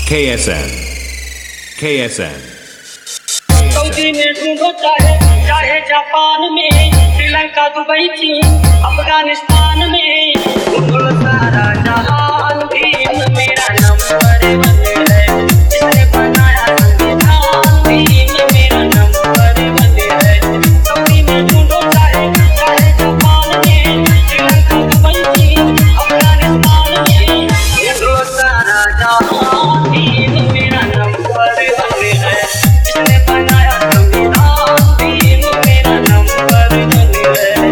KSN. KSN. Saudi में ढूंढो चाहे जापान में, श्रीलंका दुबई चीन अफगानिस्तान में, ढूंढो सारा जहान, भीम मेरा नंबर वन है, जिसने बनाया संविधान, भीम मेरा नंबर वन है। सऊदी में ढूंढो चाहे जापान में, श्रीलंका दुबई चीन अफगानिस्तान में, ढूंढो सारा जहान, भीम मेरा नंबर वन है, जिसने बनाया संविधान, भीम मेरा नंबर वन है।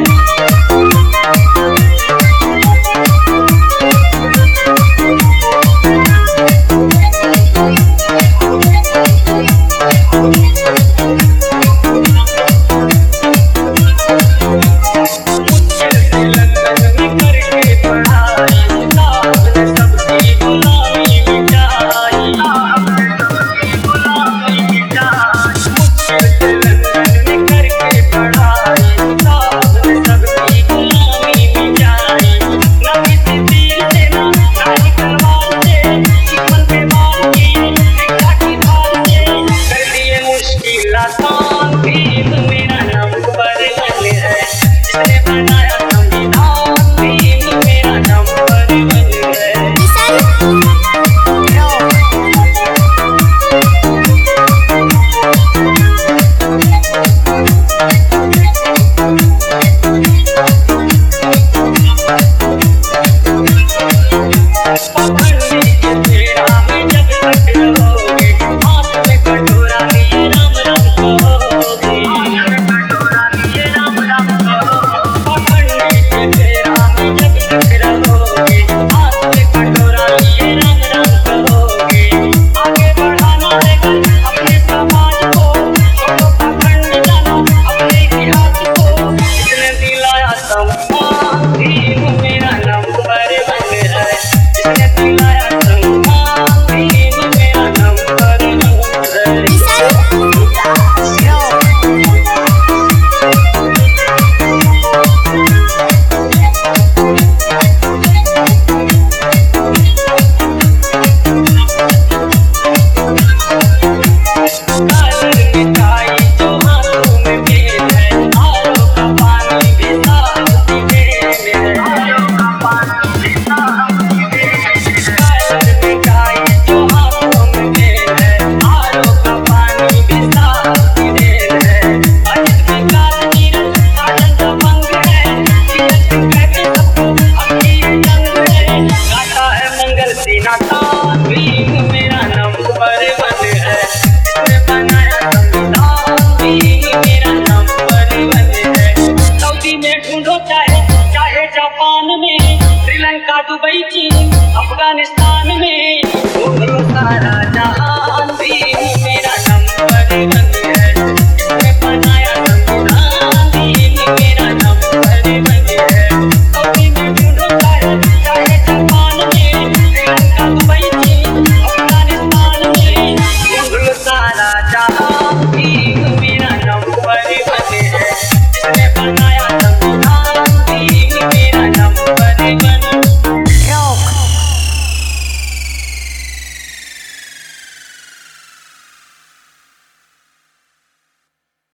जापान में, श्रीलंका दुबई चीन अफगानिस्तान में, ढूंढो सारा जहां।